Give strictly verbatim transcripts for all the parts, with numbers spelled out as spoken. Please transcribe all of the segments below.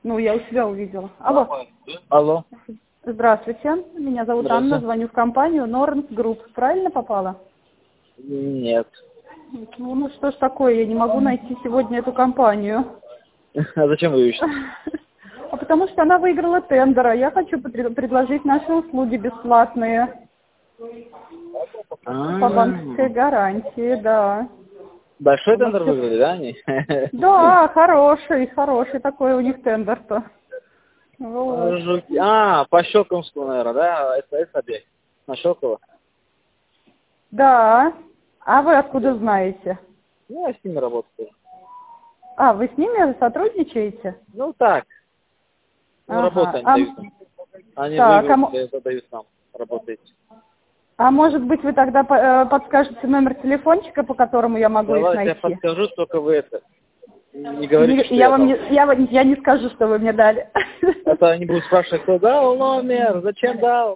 Ну, я у себя увидела. Алло. Алло. Здравствуйте. Меня зовут Анна. Звоню в компанию Норенс Групп. Правильно попала? Нет. Ну, ну что ж такое, я не могу найти сегодня эту компанию. А зачем вы ищете? А потому что она выиграла тендер, а я хочу пред- предложить наши услуги бесплатные. По банковской гарантии, да. Большой тендер выиграли, да, они? Да, хороший, хороший такой у них тендер-то. Вот. Жуки. А, по Щелковскому, наверное, да? Это, это объект. На Щелково? Да. А вы откуда знаете? Ну, я с ними работаю. А, вы с ними сотрудничаете? Ну, так. Ну, Ага. работу они А, дают нам. Они так, а, выиграют, мо- это дают нам. Работаете. а может быть вы тогда по- э, подскажете номер телефончика, по которому я могу их Давайте я найти? подскажу, только вы это. Не говорите, Не- что я я вам дал. не, я, вам- я не скажу, что вы мне дали. Это они будут спрашивать, кто дал номер, зачем дал.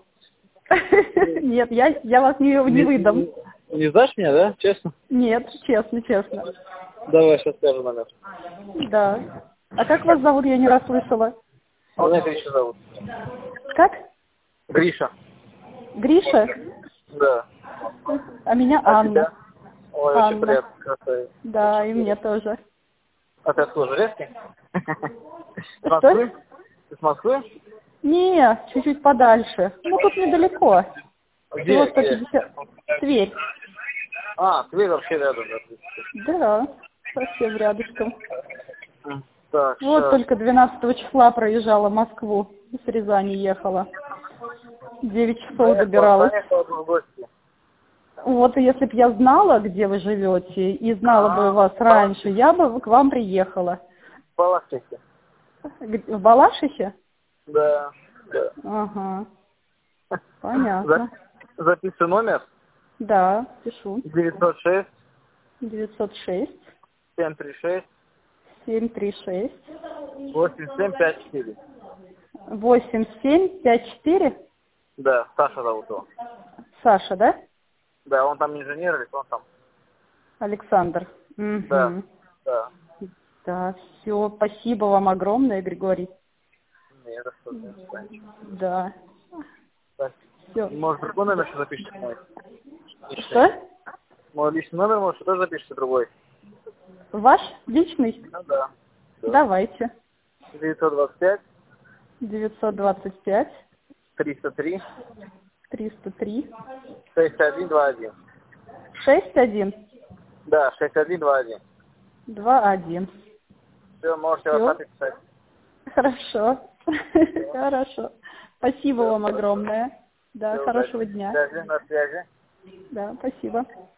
Нет, я, я вас не, не Не, выдам. не, не сдашь меня, да? Честно? Нет, честно, честно. Давай, сейчас скажу номер. Да. А как вас зовут, я не расслышала? А меня Гриша зовут. Как? Гриша. Гриша? Да. А меня А Анна. тебя? Ой, очень Анна. приятно, красавец. Да, и мне тоже. А ты откуда, Железки? С Что? Москвы? Ты с Москвы? Не, чуть-чуть подальше. Ну, тут недалеко. Всего Где, сто где? пятьдесят. Тверь. А, Тверь вообще рядом, да. Да, совсем рядышком. Так, Вот сейчас. только двенадцатого числа проезжала Москву. С Рязани ехала. Девять часов добиралась. Поехала в гости. Вот, и если бы я знала, где вы живете, и знала бы вас раньше, я бы к вам приехала. В Балашихе. Г- В Балашихе? Да. Да. Ага, понятно. За- Записывай номер. Да, пишу. девятьсот шесть девятьсот шесть семь три шесть семь три шесть восемь семь пять четыре. восемь семь пять четыре. Да, Саша зовут его. Саша, да? Да, он там инженер, или он там. Александр. Мгм. Да, да. Да, все, спасибо вам огромное, Григорий. Не, это что ты. Да. Так. Все. Может, другой номер еще запишите мой? Что? Мой личный номер, может, тоже запишите другой? Ваш личный? Ну да. Да. Давайте. девятьсот двадцать пять девятьсот двадцать пять триста три триста три шесть один два один. шесть один Да, шесть один два один. два один. Все, можете Всё. вас написать. Хорошо. Хорошо. Спасибо вам огромное. Да, Всё, хорошего удачи. дня. На связи, на связи. Да, спасибо.